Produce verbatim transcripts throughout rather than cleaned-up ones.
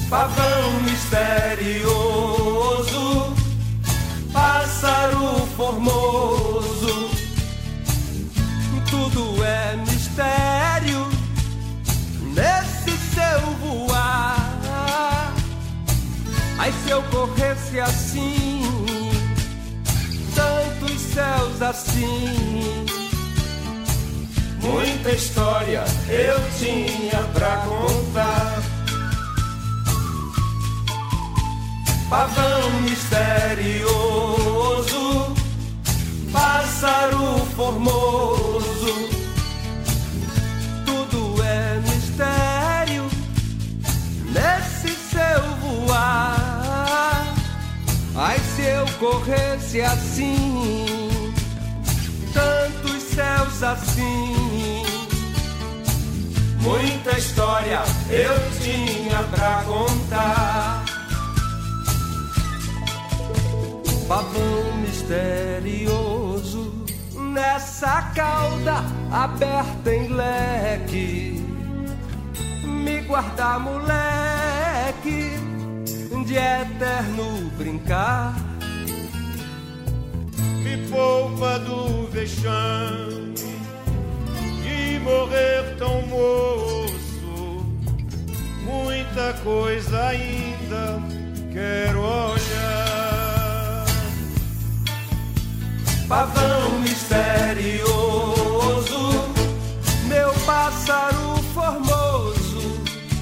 Pavão misterioso, pássaro formoso, tudo é mistério nesse seu voar. Ai, se eu corresse assim, tantos céus assim, muita história eu tinha pra contar. Pavão misterioso, pássaro formoso, tudo é mistério nesse seu voar. Ai, se eu corresse assim, tantos céus assim, muita história eu tinha pra contar. Pavão misterioso, nessa cauda aberta em leque, me guarda, moleque, de eterno brincar. Me poupa do vexame de morrer tão moço, muita coisa ainda quero olhar. Pavão misterioso, meu pássaro formoso,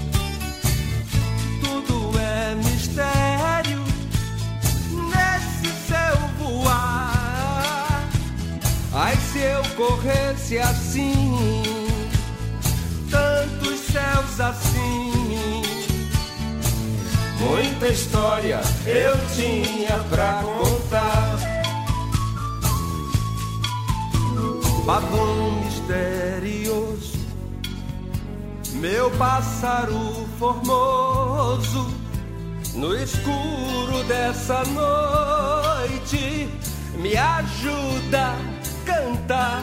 tudo é mistério nesse seu voar. Ai, se eu corresse assim, tantos céus assim, muita história eu tinha pra contar. Pavão misterioso, meu pássaro formoso, no escuro dessa noite, me ajuda a cantar.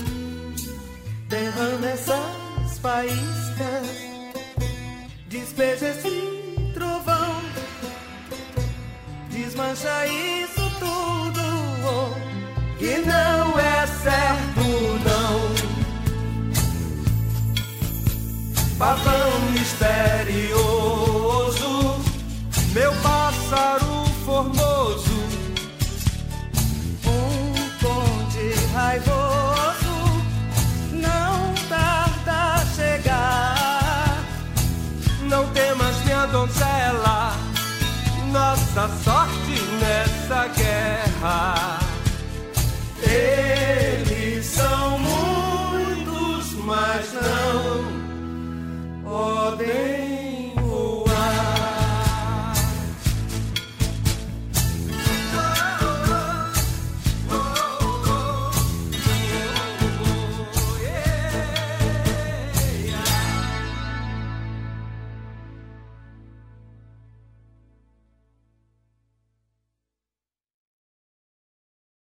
Derrama essas faíscas, despeja esse trovão, desmancha isso tudo, oh, que não é certo não. Pavão misterioso, meu pássaro formoso, um conde raivoso não tarda a chegar. Não temas, minha donzela, nossa sorte